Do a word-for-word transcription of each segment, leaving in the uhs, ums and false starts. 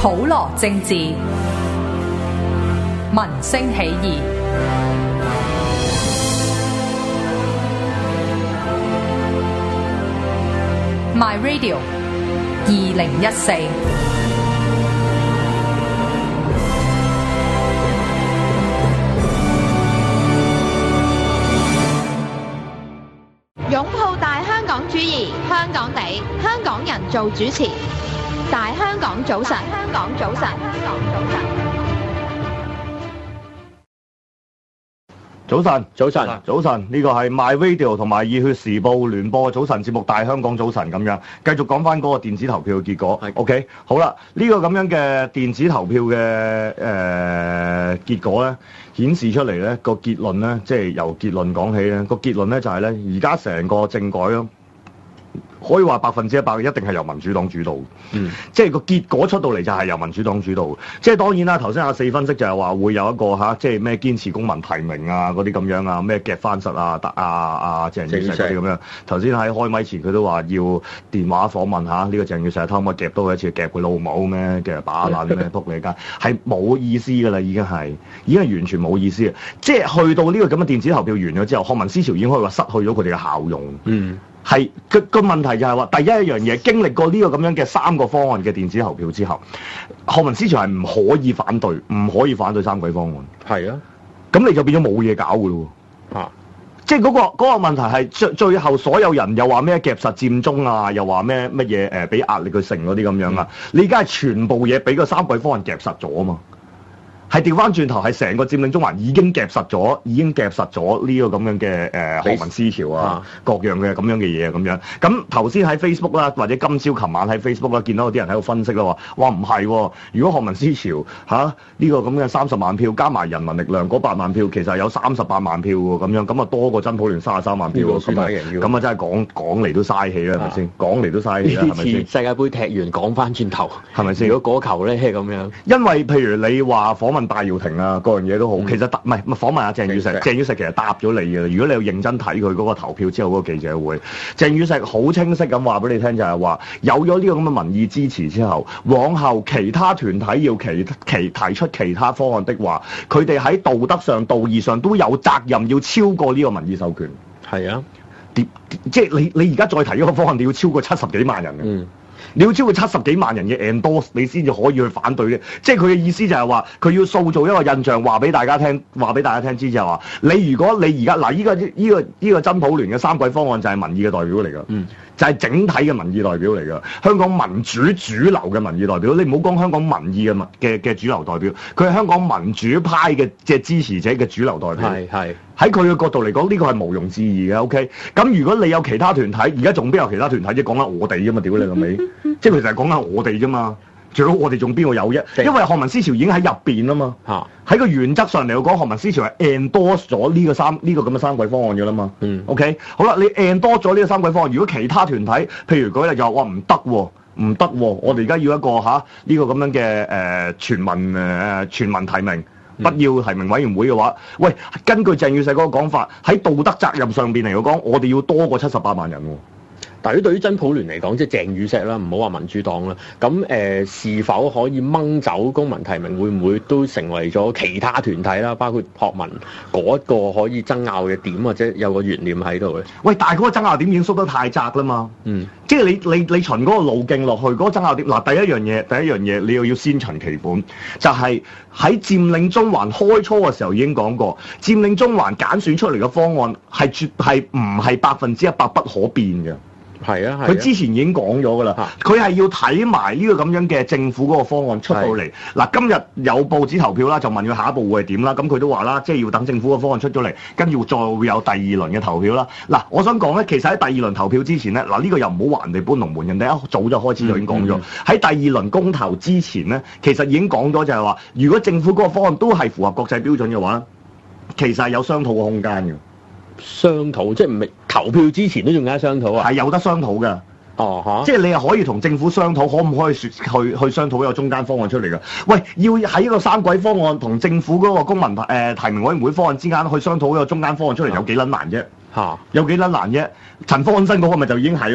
普羅政治，民聲起義。My Radio 二零一四。 擁抱大香港主義，香港地，香港人做主持。大香港早晨，香港早晨，香港早晨。 早晨，早晨，早晨，呢個係 My Radio 同埋熱血時報聯播早晨節目《大香港早晨》咁樣，繼續講翻嗰個電子投票嘅結果。OK， 好啦，呢、這個咁樣嘅電子投票嘅誒、呃、結果咧，顯示出嚟咧個結論咧，即係由結論講起咧，個結論咧就係咧，而家成個政改咯。可以話百分之一百一定係由民主黨主導，嗯，即係個結果出到嚟就係由民主黨主導。即係當然啦，頭先阿四分析就係話會有一個嚇，即係咩堅持公民提名啊嗰啲咁樣啊，咩夾翻實啊，得啊啊鄭宇碩嗰啲咁樣。頭先喺開咪前佢都話要電話訪問下呢、呢個鄭宇碩，睇可唔可以夾多佢一次，夾佢老母咩嘅把爛咩仆你街，係冇意思㗎啦，已經係已經係完全冇意思嘅。即係去到呢個咁嘅電子投票完咗之後，學民思潮已經可以話失去咗佢哋嘅效用。嗯。係個個問題就係話，第一一樣嘢經歷過呢個咁樣嘅三個方案嘅電子投票之後，學民思潮係唔可以反對，唔可以反對三軌方案。係啊，咁你就變咗冇嘢搞㗎咯喎。啊，即係嗰個嗰個問題係最最後所有人又話咩夾實佔中啊，又話咩乜嘢誒俾壓力佢成嗰啲咁樣啊，嗯、你而家係全部嘢俾個三軌方案夾實咗啊嘛。係調翻轉頭，係成個佔領中環已經夾實咗，已經夾實咗呢個咁樣嘅誒學民思潮啊，啊各樣嘅咁樣嘅嘢咁樣。咁頭先喺 Facebook 啦，或者今朝琴晚喺 Facebook 啦，見到有啲人喺度分析啦，話哇唔係喎，如果學民思潮嚇呢、啊呢個咁嘅三十萬票加埋人民力量嗰八萬票，其實有三十八萬票喎，咁樣咁啊多過真普聯三十三萬票喎，咁啊咁啊真係講講嚟都嘥氣啦，係咪先？講嚟都嘥氣啦，係咪先？ 世界盃踢完講翻轉頭， 係咪先？ 如果嗰球咧係咁樣， 因為譬如你話訪問戴耀廷啊，各樣嘢都好，嗯、其實答唔係唔係訪問阿鄭宇碩，鄭宇碩其實答咗你嘅。如果你要認真睇佢嗰個投票之後嗰個記者會，鄭宇碩好清晰咁話俾你聽，就係話有咗呢個咁嘅民意支持之後，往後其他團體要其其提出其他方案的話，佢哋喺道德上、道義上都有責任要超過呢個民意授權。係啊，即係你你而家再提呢個方案，你要超過七十幾萬人嘅。嗯。你要超過七十幾萬人嘅 endorse，你先至可以去反對嘅。即係佢嘅意思就係話，佢要塑造一個印象，話俾大家聽，話俾大家聽知就係話，你如果你而家嗱，依個依個依個真普聯嘅三軌方案就係民意嘅代表嚟㗎，嗯，就係整體嘅民意代表嚟㗎。香港民主主流嘅民意代表，你唔好講香港民意嘅民嘅嘅主流代表，佢係香港民主派嘅嘅支持者嘅主流代表。係係。喺佢嘅角度嚟講，呢個係毋庸置疑嘅。OK，咁如果你有其他團體，而家仲邊有其他團體？即係講緊我哋啫嘛，屌你老味，即係其實係講緊我哋啫嘛。最好我哋仲邊個有啫？因為學民思潮已經喺入邊啦嘛。嚇，喺個原則上嚟講，學民思潮係 endorse 咗呢個三呢、呢個咁嘅三軌方案嘅啦嘛。嗯。OK，好啦，你 endorse 咗呢個三軌方案，如果其他團體，譬如嗰日就話哇唔得喎，唔得喎，我哋而家要一個嚇呢、啊呢個咁樣嘅誒、呃、全民誒、呃、全民提名。不要提名委員會嘅話，喂，根據鄭宇碩嗰個講法，喺道德責任上邊嚟講，我哋要多過七十八萬人喎。 但係對於真普聯嚟講，即係鄭宇碩啦，唔好話民主黨啦，咁誒、呃、是否可以掹走公民提名？會唔會都成為咗其他團體啦，包括學民嗰一個可以爭拗嘅點，或者有個懸念喺度嘅？喂，但係嗰個爭拗點已經縮得太窄啦嘛。嗯，即係你你你循嗰個路徑落去，嗰、嗰個爭拗點嗱，第一樣嘢，第一樣嘢你又要先循其本，就係、是、喺佔領中環開初嘅時候已經講過，佔領中環揀選出嚟嘅方案係絕係唔係百分之一百不可變嘅。係啊，佢、啊、之前已經講咗㗎啦，佢係、啊、要睇埋呢個咁樣嘅政府嗰個方案出到嚟。嗱、啊，今日有報紙投票啦，就問佢下一步會係點啦。咁佢都話啦，即係要等政府個方案出咗嚟，跟住再會有第二輪嘅投票啦。嗱，我想講咧，其實喺第二輪投票之前咧，嗱、這、呢個又唔好話人哋搬龍門，人哋一早就開始就已經講咗。喺、嗯嗯、第二輪公投之前咧，其實已經講咗就係話，如果政府嗰個方案都係符合國際標準嘅話，其實係有商討嘅空間嘅。 商討即係唔係投票之前都仲有得商討啊？ 係有得商討嘅。 哦嚇！ 即係你又可以同政府商討，可唔可以説去去商討一個中間方案出嚟嘅？喂，要喺一個三軌方案同政府嗰個公民誒、呃、提名委員會方案之間去商討一個中間方案出嚟，有幾撚難啫？嚇！有幾撚難啫？陳方安生嗰個咪就已經係咯。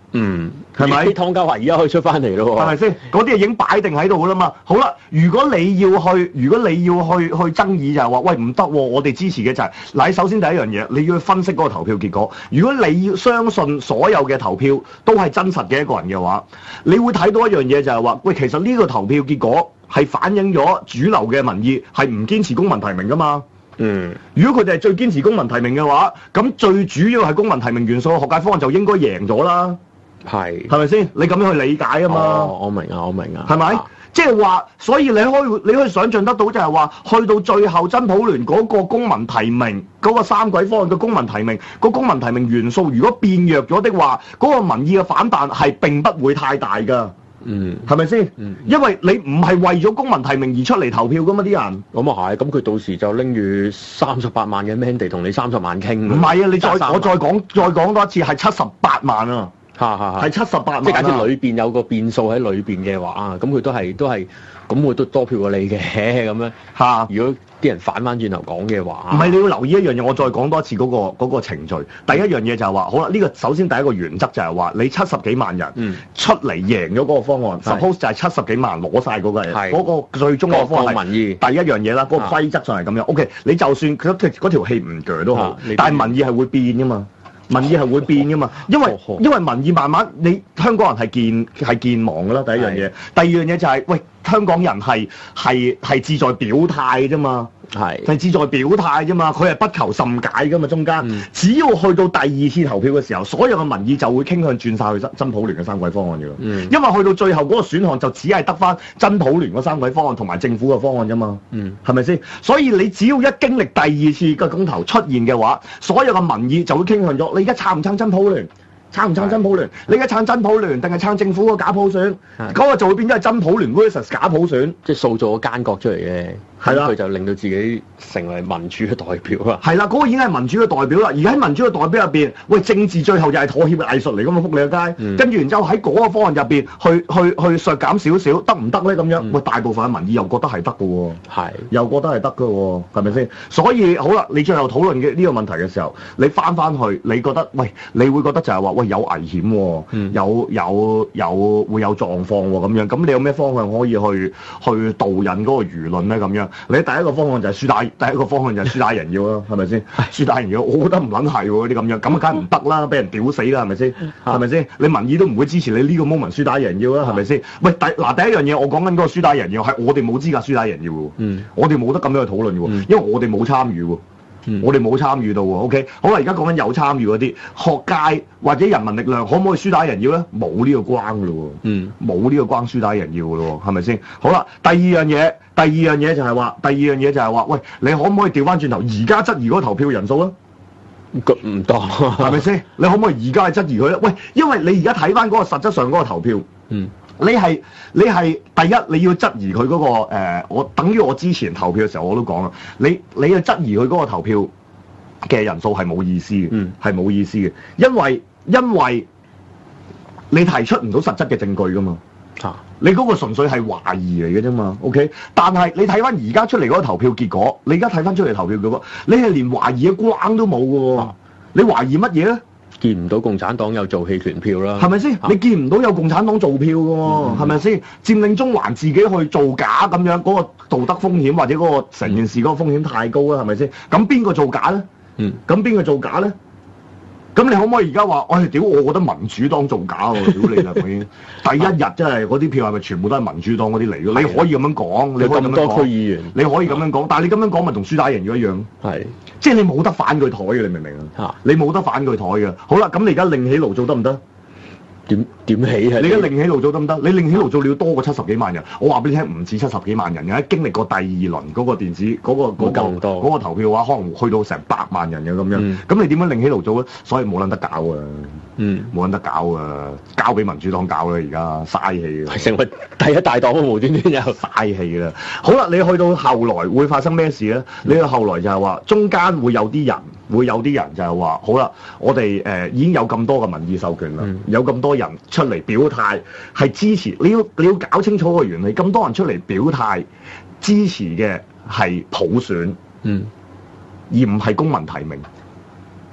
嗯， 係咪？ 啲湯家驊而家可以出翻嚟咯喎， 係咪先？嗰啲嘢已經擺定喺度噶啦嘛。好啦，如果你要去，如果你要去去爭議就係話，喂唔得喎，我哋支持嘅就係、是，嗱，首先第一樣嘢，你要去分析嗰個投票結果。如果你要相信所有嘅投票都係真實嘅一個人嘅話，你會睇到一樣嘢就係話，喂，其實呢個投票結果係反映咗主流嘅民意係唔堅持公民提名噶嘛。 嗯， 如果佢哋係最堅持公民提名嘅話，咁最主要係公民提名元素嘅學界方案就應該贏咗啦。 係， 係咪先？你咁樣去理解啊嘛？ 哦，我明啊，我明啊， 係咪？ 啊即係話，所以你可以你可以想象得到就係話，去到最後真普聯嗰個公民提名嗰、嗰個三軌方案嘅公民提名，個公民提名元素如果變弱咗的話，嗰、嗰個民意嘅反彈係並不會太大㗎。 嗯， 係咪先？ 嗯， 因為你唔係為咗公民提名而出嚟投票㗎嘛，啲人。 咁啊係，咁佢到時就拎住三十八萬嘅 mandate 同你三十萬傾。 唔係啊，你再三我再講再講多一次，係七十八萬啊！ 嚇嚇嚇， 係七十八萬、啊， 即係假設裏邊有個變數喺裏邊嘅話啊，咁佢都係都係，咁佢都多票過你嘅咁樣嚇。 如果啲人反翻轉頭講嘅話， 唔係，你要留意一樣嘢，我再講多一次嗰、嗰個嗰個程序。第一樣嘢就係話，好啦，呢、呢個首先第一個原則就係話，你七十幾萬人出嚟贏咗嗰個方案、嗯、，suppose 就係七十幾萬攞晒嗰個人，嗰、嗰個最終嗰個方案係民意。 第一樣嘢啦，嗰、嗰個規則上係咁樣。OK，你就算佢嗰條氣唔鋸都好，但係民意係會變㗎嘛。民意係會變㗎嘛，因為因為民意慢慢你香港人係健係健忘㗎啦，第一樣嘢，第二樣嘢就係、是、喂香港人係係係志在表態啫嘛，係係志在表態啫嘛，佢係不求甚解㗎嘛，中間、嗯、只要去到第二次投票嘅時候，所有嘅民意就會傾向轉晒去真真普聯嘅三軌方案㗎啦、嗯，因為去到最後嗰個選項就只係得返真普聯嗰三軌方案同埋政府嘅方案啫嘛，嗯，係咪先？所以你只要一經歷第二次嘅公投出現嘅話，所有嘅民意就會傾向咗。你而家撐唔撐真普聯？撐唔撐真普聯？你而家撐真普聯定係撐政府個假普選？嗰、嗰個就會變咗係真普聯 versus 假普選， 即係塑造個奸角出嚟嘅。係啦，佢就令到自己成為民主嘅代表啦。係啦，嗰、嗰個已經係民主嘅代表啦。而喺民主嘅代表入邊，喂，政治最後就係妥協嘅藝術嚟㗎嘛，福利嘅街。嗯、跟住然之後喺嗰個方案入邊，去去去削減少少，得唔得咧？咁樣，喂、嗯，大部分嘅民意又覺得係得㗎喎。係，又覺得係得㗎喎，係咪先？所以好啦，你最後討論嘅呢個問題嘅時候，你翻翻去，你覺得喂，你會覺得就係話喂有危險喎、嗯，有有有會有狀況喎咁樣。咁你有咩方向可以去去導引嗰個輿論咧？咁樣？你第一個方案就係輸打，第一個方案就係輸打贏要啦，係咪先？輸打贏要，我覺得唔撚係喎啲咁樣，咁啊梗係唔得啦，俾人屌死啦，係咪先？係咪先？你民意都唔會支持你呢個 moment 輸打贏要啦，係咪先？喂，第嗱第一樣嘢，我講緊嗰個輸打贏要係我哋冇資格輸打贏要喎，嗯，我哋冇得咁樣去討論嘅喎、嗯，因為我哋冇參與喎。嗯、我哋冇參與到喎 ，OK，好啦，而家講緊有參與嗰啲學界或者人民力量，可唔可以輸打贏要咧？冇呢個關嘅咯喎，嗯，冇呢個關輸打贏要嘅咯喎，係咪先？好啦，第二樣嘢，第二樣嘢就係話，第二樣嘢就係話，喂，你可唔可以調翻轉頭？而家質疑嗰個投票人數咧？唔多，係咪先？你可唔可以而家去質疑佢咧？喂，因為你而家睇翻嗰個實質上嗰個投票，嗯。你係你係第一，你要質疑佢嗰、嗰個、呃、我等於我之前投票嘅時候我都講啦，你你要質疑佢嗰個投票嘅人數係冇意思嘅，嗯，係冇意思嘅，因為因為你提出唔到實質嘅證據噶嘛，啊，你嗰個純粹係懷疑嚟嘅啫嘛 ，OK，但係你睇翻而家出嚟嗰個投票結果，你而家睇翻出嚟投票結果，你係連懷疑嘅光都冇嘅喎，啊，你懷疑乜嘢咧？見唔到共產黨有做棄權票啦，係咪先？你見唔到有共產黨做票嘅喎，係咪先？佔領中環自己去造假咁樣，嗰、嗰個道德風險或者嗰個成件事嗰個風險太高啦，係咪先？咁邊個造假咧？嗯，咁邊個造假咧？咁你可唔可以而家話，我係屌，我覺得民主黨造假喎，屌你啦！我已經第一日真係嗰啲票係咪全部都係民主黨嗰啲嚟嘅？你可以咁樣講，你可以咁樣講。咁多區議員，你可以咁樣講，但係你咁樣講咪同輸打贏要一樣？係，即係你冇得反佢台嘅，你明唔明啊？你冇得反佢台嘅。好啦，咁你而家另起爐灶得唔得？點點起係？你而家另起爐灶得唔得？你另起爐灶你要多過七十幾萬人。我話俾你聽，唔止七十幾萬人嘅，經歷過第二輪嗰個電子嗰、嗰個嗰、嗰個嗰個投票嘅話，可能去到成百萬人嘅咁樣。咁、嗯、你點樣另起爐灶咧？所以冇撚得搞啊！嗯，冇撚得搞啊！交俾民主黨搞啦，而家嘥氣啊！成為第一大黨都無端端有嘥氣啦。好啦，你去到後來會發生咩事咧？嗯、你去後來就係話中間會有啲人，會有啲人就係話，好啦，我哋誒、呃、已經有咁多嘅民意授權啦、嗯，有咁多人出嚟表態係支持。你要你要搞清楚個原理，咁多人出嚟表態支持嘅係普選，嗯，而唔係公民提名。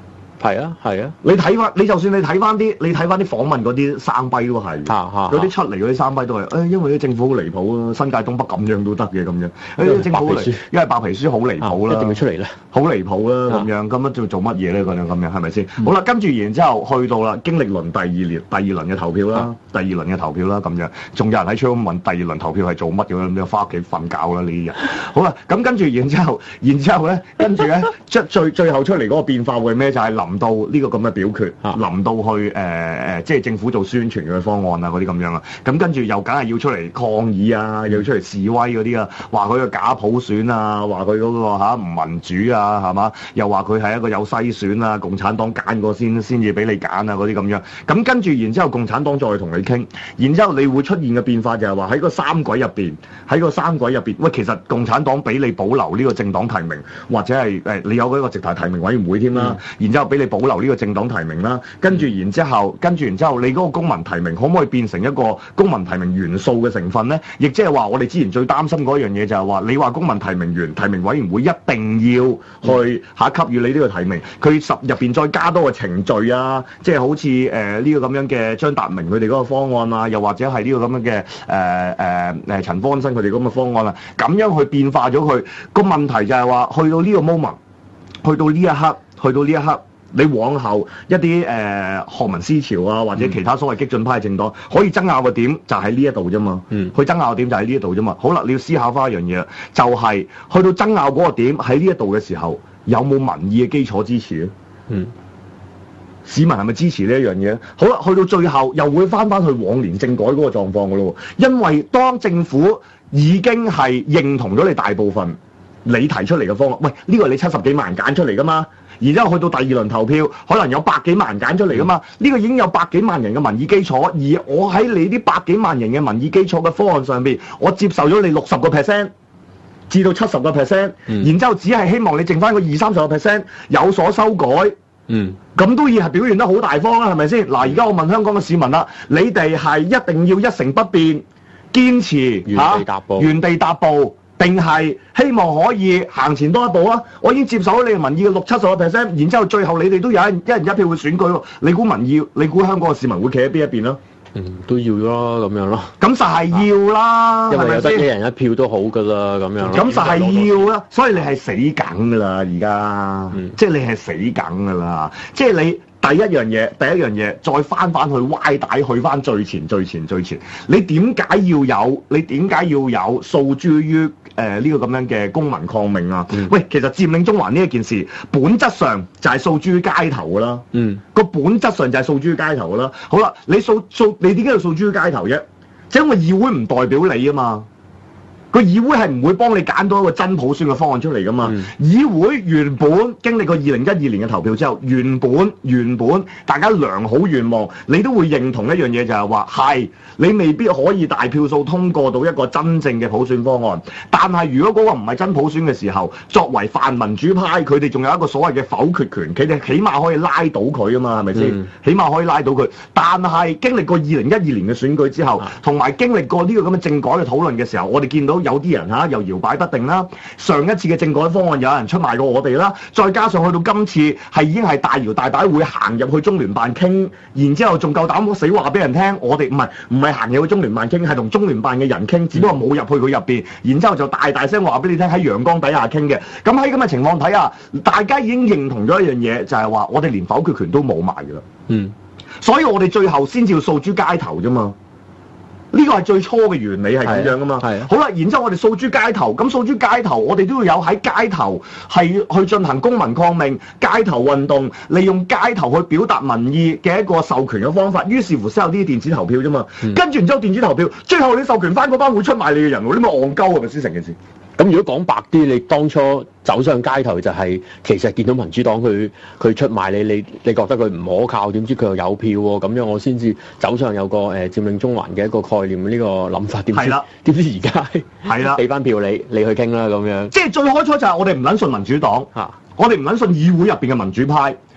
係啊係啊， 你睇翻，你就算你睇翻啲，你睇翻啲訪問嗰啲生跛都係，嗰啲出嚟嗰啲生跛都係，誒因為啲政府好離譜啊，新界東北咁樣都得嘅咁樣，誒政府嚟，因為白皮書好離譜啦， 一定要出嚟咧， 好離譜啦咁樣，咁樣做做乜嘢咧咁樣咁樣係咪先？好啦，跟住然之後去到啦，經歷輪第二年第二輪嘅投票啦，第二輪嘅投票啦咁樣，仲有人喺窗問第二輪投票係做乜嘅，咁樣翻屋企瞓覺啦呢啲人。好啦，咁跟住然之後，然之後咧，跟住咧，即最最後出嚟嗰個變化會咩？就係臨到呢個咁嘅表決，臨到去誒誒，即係政府做宣傳嘅方案啊嗰啲咁樣啊。咁跟住又梗係要出嚟抗議啊，又要出嚟示威嗰啲啊，話佢個假普選啊，話佢嗰個嚇唔民主啊，係嘛？又話佢係一個有篩選啊，共產黨揀過先先至俾你揀啊嗰啲咁樣。咁跟住然之後，共產黨再同你傾，然之後你會出現嘅變化就係話喺個三軌入邊，喺個三軌入邊，喂，其實共產黨俾你保留呢個政黨提名，或者係誒你有嗰個直頭提名委員會添啦，嗯、然之後俾你保留呢個政黨提名啦，跟住然之後，跟住然之後，你嗰個公民提名可唔可以變成一個公民提名元素嘅成分咧？亦即係話我哋之前最擔心嗰樣嘢就係話，你話公民提名員、提名委員會一定要去下給予你呢個提名，佢十入邊再加多個程序啊，即係好似誒呢個咁樣嘅張達明佢哋嗰個方案啊，又或者係呢個咁樣嘅誒誒誒陳方生佢哋咁嘅方案啊，咁樣去變化咗佢。個問題就係話，去到呢個 moment，去到呢一刻，去到呢一刻，你往後一啲誒、呃、學民思潮啊，或者其他所謂激進派政黨可以爭拗嘅點就喺呢一度啫嘛。嗯，佢爭拗嘅點就喺呢一度啫嘛。好啦，你要思考翻一樣嘢，就係、是、去到爭拗嗰個點喺呢一度嘅時候，有冇民意嘅基礎支持咧？嗯，市民係咪支持呢一樣嘢？好啦，去到最後又會翻翻去往年政改嗰個狀況噶咯。因為當政府已經係認同咗你大部分你提出嚟嘅方案，喂，呢個你七十幾萬人揀出嚟噶嘛？然之後去到第二輪投票，可能有百幾萬人揀出嚟噶嘛？呢個已經有百幾萬人嘅民意基礎，而我喺你啲百幾萬人嘅民意基礎嘅方案上邊，我接受咗你六十個 percent 至到七十個 percent，然之後只係希望你剩翻個二三十個 percent 有所修改。嗯，咁都要係表現得好大方啦，係咪先？嗱，而家我問香港嘅市民啦，你哋係一定要一成不變，堅持原地踏步， 原地踏步，定係希望可以行前多一步啊？我已經接受咗你嘅民意嘅六七十個 percent，然之後最後你哋都有一一人一票會選舉喎。你估民意，你估香港嘅市民會企喺邊一邊咯？ 嗯，都要咯，咁樣咯。咁就係要啦， 因為有得一係咪先？ 人一票都好噶啦，咁樣。 咁就係要啦，所以你係死梗噶啦，而家， 嗯、 即係你係死梗噶啦，即係你。第一樣嘢，第一樣嘢，再翻翻去歪帶，去翻最前、最前、最前。你點解要有？你點解要有訴諸於誒呢個咁樣嘅公民抗命啊？嗯、喂，其實佔領中環呢一件事，本質上就係訴諸於街頭噶啦。嗯，個本質上就係訴諸於街頭噶啦。好啦，你訴訴，你點解要訴諸於街頭啫？即係因為議會唔代表你啊嘛。個議會係唔會幫你揀到一個真普選嘅方案出嚟噶嘛？嗯、議會原本經歷過二零一二年嘅投票之後，原本原本大家良好願望，你都會認同一樣嘢，就係話係你未必可以大票數通過到一個真正嘅普選方案。但係如果嗰個唔係真普選嘅時候，作為泛民主派，佢哋仲有一個所謂嘅否決權，佢哋起碼可以拉到佢啊嘛，係咪先？嗯、起碼可以拉到佢。但係經歷過二零一二年嘅選舉之後，同埋經歷過呢個咁嘅政改嘅討論嘅時候，我哋見到有啲人嚇又搖擺不定啦。上一次嘅政改方案有人出賣過我哋啦，再加上去到今次係已經係大搖大擺會行入去中聯辦傾，然之後仲夠膽死話俾人聽，我哋唔係唔係行入去中聯辦傾，係同中聯辦嘅人傾，只不過冇入去佢入邊，然之後就大大聲話俾你聽喺陽光底下傾嘅。咁喺咁嘅情況底下，大家已經認同咗一樣嘢，就係話我哋連否決權都冇埋㗎啦。嗯，所以我哋最後先至要訴諸街頭啫嘛。呢個係最初嘅原理係咁樣噶嘛？係啊。好啦，然之後我哋訴諸街頭，咁訴諸街頭，我哋都要有喺街頭係去進行公民抗命、街頭運動，利用街頭去表達民意嘅一個授權嘅方法。於是乎先有啲電子投票啫嘛。嗯、跟住然之後電子投票，最後你授權翻嗰班會出賣你嘅人喎，你咪戇鳩係咪先成件事？ 咁如果講白啲，你當初走上街頭就係、是、其實見到民主黨佢佢出賣你，你你覺得佢唔可靠，點知佢又有票喎？咁樣我先至走上有個誒、呃、佔領中環嘅一個概念呢、這個諗法，點知點知而家係啦，俾翻票你，你去傾啦咁樣。 即係最開初就係我哋唔撚信民主黨，啊、我哋唔撚信議會入邊嘅民主派。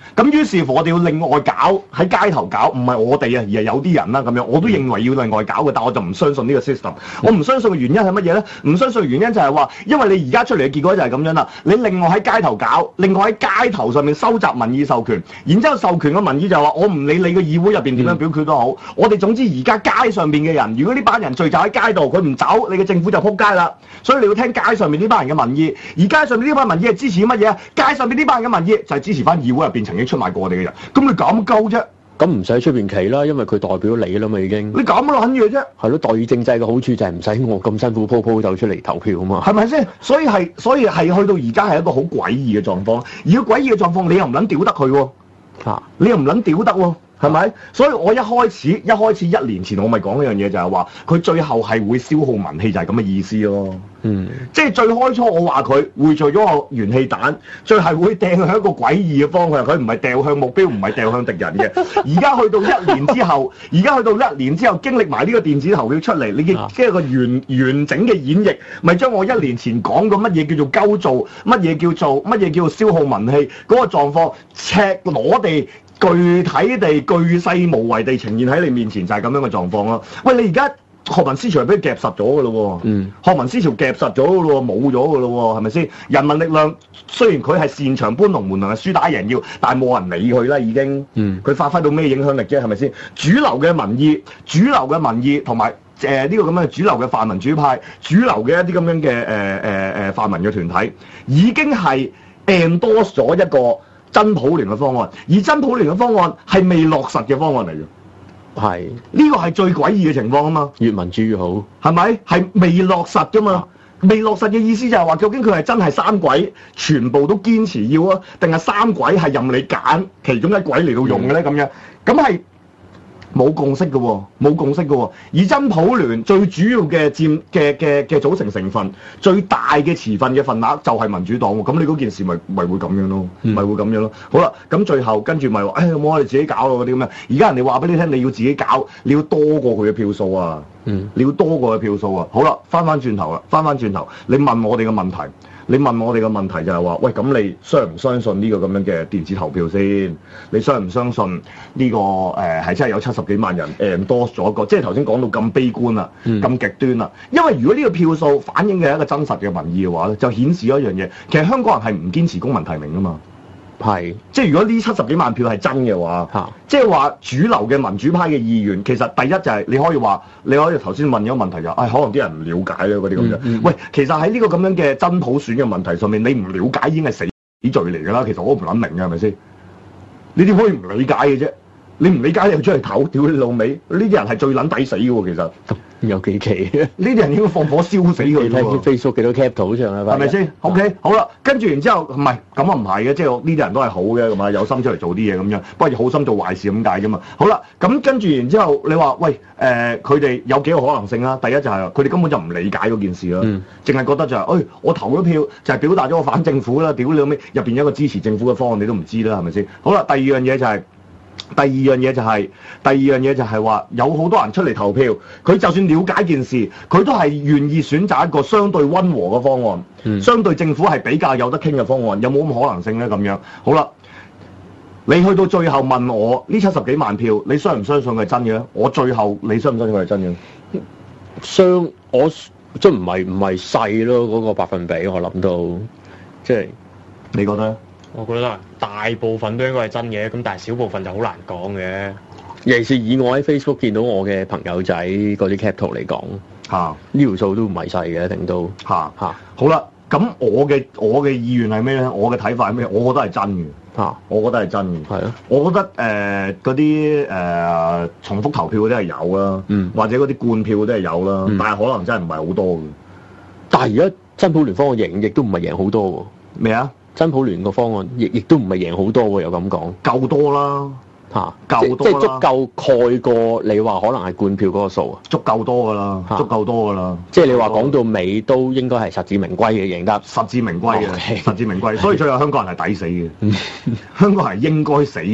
咁於是乎我哋要另外搞喺街頭搞，唔係我哋啊，而係有啲人啦咁樣，我都認為要另外搞嘅，但我就唔相信呢個 system。我唔相信嘅原因係乜嘢咧？唔相信嘅原因就係話，因為你而家出嚟嘅結果就係咁樣啦。你另外喺街頭搞，另外喺街頭上面收集民意授權，然之後授權嘅民意就係話，我唔理你個議會入邊點樣表決都好，嗯、我哋總之而家街上邊嘅人，如果呢班人聚集喺街度，佢唔走，你嘅政府就撲街啦。所以你要聽街上面呢班人嘅民意，而街上面呢班民意係支持乜嘢啊？街上面呢班人嘅民意就係支持翻議會入邊曾經出賣過我哋嘅人。咁你咁鳩啫？ 咁唔使出邊企啦，因為佢代表你啦嘛已經。 你咁撚嘢啫？係咯，代議政制嘅好處就係唔使我咁辛苦鋪鋪走出嚟投票啊嘛。 係咪先？所以係，所以係去到而家係一個好詭異嘅狀況。而個詭異嘅狀況，你又唔撚屌得佢喎？啊！你又唔撚屌得喎？係咪？所以我一開始一開始一年前我咪講一樣嘢，就係話佢最後係會消耗民氣，就係咁嘅意思咯。嗯，即係最開初我話佢匯聚咗個元氣彈，最後會掟向一個詭異嘅方向，佢唔係掉向目標，唔係掉向敵人嘅。而家去到一年之後，而家去到一年之後經歷埋呢個電子投票出嚟，你嘅即係個完完整嘅演繹，咪將我一年前講過乜嘢叫做鳩做，乜嘢叫做乜嘢叫做消耗民氣嗰個狀況，赤裸地。具體地、巨細無遺地呈現喺你面前，就係咁樣嘅狀況咯。喂，你而家學民思潮係俾佢夾實咗嘅咯喎，嗯，學民思潮夾實咗嘅咯喎，冇咗嘅咯喎，係咪先？人民力量雖然佢係擅長搬龍門同埋輸打贏要，但係冇人理佢啦已經，嗯，佢發揮到咩影響力啫？係咪先？主流嘅民意、主流嘅民意同埋誒呢個咁嘅主流嘅泛民主派、主流嘅一啲咁樣嘅誒誒誒泛民嘅團體，已經係 endorse 咗一個真普聯嘅方案，而真普聯嘅方案係未落實嘅方案嚟嘅，係呢個係最詭異嘅情況啊嘛！ 越民主越好，係咪？係未落實㗎嘛？啊、未落實嘅意思就係話，究竟佢係真係三軌全部都堅持要啊，定係三軌係任你揀其中一軌嚟到用嘅咧？咁、嗯、樣咁係冇共識嘅喎，冇共識嘅喎。而真普聯最主要嘅佔嘅嘅嘅組成成分，最大嘅持份嘅份額就係民主黨喎。咁你嗰件事咪咪會咁樣咯，咪、嗯、會咁樣咯。好啦，咁最後跟住咪話，誒冇我哋自己搞咯嗰啲咁樣。而家人哋話俾你聽，你要自己搞，你要多過佢嘅票數啊，嗯，你要多過佢嘅票數啊。好啦，翻翻轉頭啦，翻翻轉頭，你問我哋嘅問題。你問我哋嘅問題就係話，喂，咁你相唔相信呢個咁樣嘅電子投票先？你相唔相信呢、這個誒係、呃、真係有七十幾萬人 endorse 咗一個？即係頭先講到咁悲觀啦，咁、嗯、極端啦。因為如果呢個票數反映嘅係一個真實嘅民意嘅話咧，就顯示咗一樣嘢，其實香港人係唔堅持公民提名㗎嘛。係，即係如果呢七十幾萬票係真嘅話，嚇，即係話主流嘅民主派嘅意願，其實第一就係你可以話，你可以頭先問咗個問題就係，唉、哎，可能啲人唔了解咧嗰啲咁樣。嗯嗯、喂，其實喺呢個咁樣嘅真普選嘅問題上面，你唔了解已經係死罪嚟㗎啦。其實我唔諗明嘅係咪先？你點可以唔理解嘅啫？你唔理解你又出嚟投，屌你老味！呢啲人係最撚抵死嘅喎，其實。有幾期呢啲人應該放火燒死佢。你睇 Facebook 幾多 cap 圖上啊？係咪先 ？OK，好啦，跟住然之後唔係咁啊，唔係嘅，即係呢啲人都係好嘅，咁啊有心出嚟做啲嘢咁樣，不過好心做壞事咁解啫嘛。好啦，咁跟住然之後你話喂誒，佢哋有幾個可能性啦？第一就係佢哋根本就唔理解嗰件事啦，淨係、嗯、覺得就係、是，誒、哎、我投咗票就係表達咗我反政府啦，屌你老味，入邊有一個支持政府嘅方案你都唔知啦，係咪先？好啦，第二樣嘢就係、是。第二樣嘢就係、是，第二樣嘢就係話有好多人出嚟投票，佢就算了解件事，佢都係願意選擇一個相對溫和嘅方案，嗯、相對政府係比較有得傾嘅方案，有冇咁可能性咧？咁樣好啦，你去到最後問我呢七十幾萬票，你相唔相信佢係真嘅？我最後你相唔相信佢係真嘅？相我即係唔係唔係細咯，嗰、那個百分比我諗到，即係你覺得？ 我覺得大部分都應該係真嘅，咁但係小部分就好難講嘅。 尤其是以我喺 Facebook 見到我嘅朋友仔嗰啲 cap 圖嚟講，嚇呢條數都唔係細嘅，一定都嚇嚇。哈好啦，咁我嘅我嘅意願係咩咧？我嘅睇法係咩？我覺得係真嘅嚇，哈我覺得係真嘅。係啊，我覺得誒嗰啲誒重複投票嗰啲係有啦，嗯，或者嗰啲灌票嗰啲係有啦，嗯、但係可能真係唔係好多嘅。但係而家真普聯方案贏，亦都唔係贏好多喎。咩啊？真普聯個方案亦亦都唔係贏好多喎，又咁講，夠多啦嚇，夠多啦，即係足夠蓋過你話可能係灌票嗰個數啊，足夠多噶啦，足夠多噶啦，即係你話講到尾都應該係實至名歸嘅贏得，實至名歸嘅，實至名歸，所以最後香港人係抵死嘅，香港人係應該死嘅，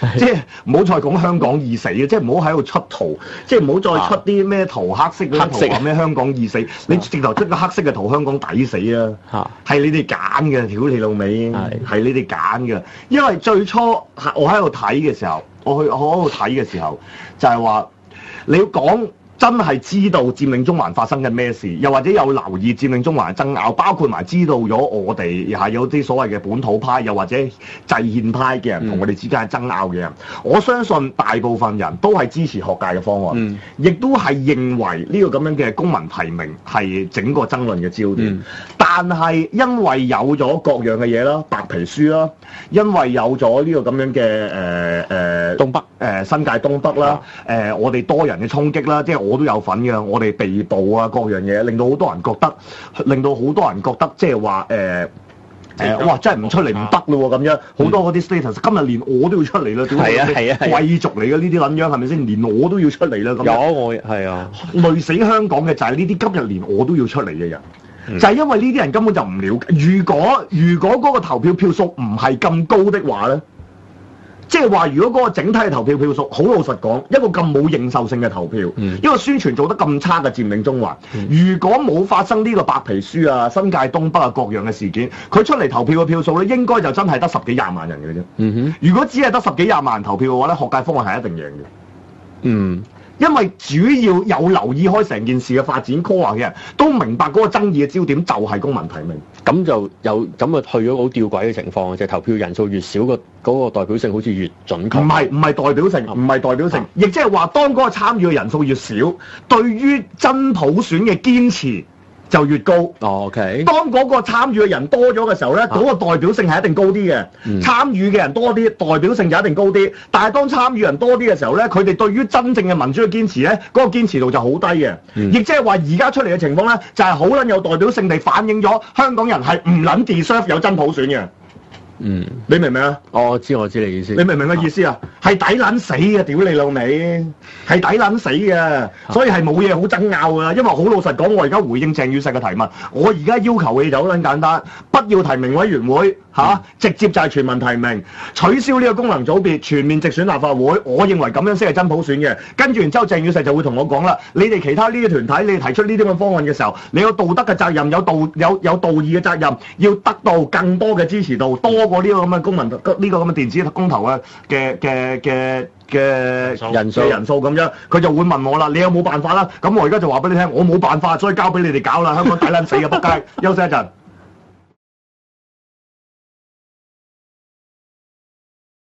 即係唔好再講香港已死嘅，即係唔好喺度出圖，即係唔好再出啲咩圖黑色嗰啲圖話咩香港已死，你直頭出個黑色嘅圖香港抵死啊！係你哋揀嘅，屌你老味，係你哋揀嘅，因為最初我喺度睇嘅時候，我去我喺度睇嘅時候就係話你要講。真係知道佔領中環發生緊咩事，又或者有留意佔領中環嘅爭拗，包括埋知道咗我哋係有啲所謂嘅本土派，又或者制憲派嘅人同我哋之間嘅爭拗嘅人，我相信大部分人都係支持學界嘅方案，亦、嗯、都係認為呢個咁樣嘅公民提名係整個爭論嘅焦點。嗯、但係因為有咗各樣嘅嘢啦，白皮書啦，因為有咗呢個咁樣嘅誒誒東北誒、呃、新界東北啦，誒、嗯呃、我哋多人嘅衝擊啦，即係我都有份嘅，我哋被捕啊，各樣嘢令到好多人覺得，令到好多人覺得即係話誒誒，哇！真係唔出嚟唔得咯喎，咁樣好多嗰啲 status，今日連我都要出嚟啦，點解？係啊係啊，貴族嚟嘅呢啲撚樣係咪先？連我都要出嚟啦，咁樣有我係啊，累死香港嘅就係呢啲今日連我都要出嚟嘅人，嗯、就係因為呢啲人根本就唔了解。如果如果嗰個投票票數唔係咁高的話咧？即係話，如果嗰個整體嘅投票票數，好老實講，一個咁冇認受性嘅投票，嗯、一個宣傳做得咁差嘅佔領中環，嗯、如果冇發生呢個白皮書啊、新界東北啊各樣嘅事件，佢出嚟投票嘅票數咧，應該就真係得十幾廿萬人嘅啫。嗯、哼如果只係得十幾廿萬人投票嘅話咧，學界方案係一定贏嘅。嗯。因為主要有留意開成件事嘅發展 core 嘅人都明白嗰個爭議嘅焦點就係公民提名，咁就有咁啊去咗好吊詭嘅情況，就係、是、投票人數越少，個嗰個代表性好似越準確。唔係唔係代表性，唔係代表性，亦即係話當嗰個參與嘅人數越少，對於真普選嘅堅持就越高。哦 OK。當嗰個參與嘅人多咗嘅時候咧，嗰、啊、個代表性係一定高啲嘅。嗯、參與嘅人多啲，代表性就一定高啲。但係當參與人多啲嘅時候咧，佢哋對於真正嘅民主嘅堅持咧，嗰、嗰個堅持度就好低嘅。亦即係話而家出嚟嘅情況咧，就係好撚有代表性地反映咗香港人係唔撚 deserve 有真普選嘅。嗯，你明唔明啊？我知我知你意思。你明唔明個意思啊？係抵撚死嘅，屌你老味，係抵撚死嘅，所以係冇嘢好爭拗㗎。因為好老實講，我而家回應鄭宇碩嘅提問，我而家要求嘅嘢就好撚簡單，不要提名委員會嚇，啊嗯、直接就係全民提名，取消呢個功能組別，全面直選立法會。我認為咁樣先係真普選嘅。跟住然之後，鄭宇碩就會同我講啦，你哋其他呢啲團體，你哋提出呢啲咁嘅方案嘅時候，你有道德嘅責任，有道有有道義嘅責任，要得到更多嘅支持度，多。過呢個咁嘅公民，呢、這個咁嘅電子公投嘅嘅嘅嘅嘅人數人數咁樣，佢就會問我啦，你有冇辦法啦？咁我而家就話俾你聽，我冇辦法，所以交俾你哋搞啦。香港抵撚死嘅仆街，休息一陣。